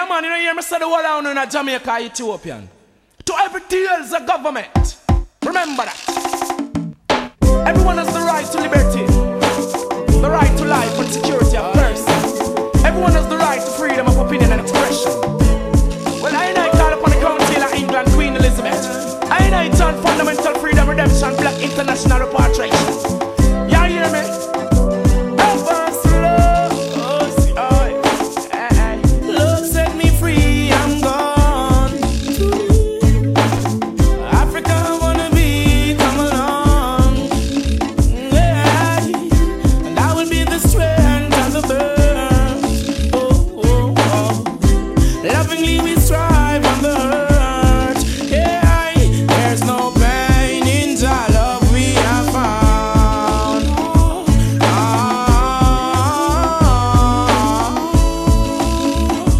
Yeah, man, you know, you hear me say the whole down in Jamaica, Ethiopian. To every deals the government. Remember that. Everyone has the right to liberty, the right to life and security of person. Everyone has the right to freedom of opinion and expression. Well, I call upon the Council of England, Queen Elizabeth. I turn fundamental freedom, redemption, black international repatriation. You hear me? Help us, Lord. Lord, set me free, I'm gone. Africa, I wanna be, come along. Yeah. And I will be the strength of the bird. Lovingly we strive.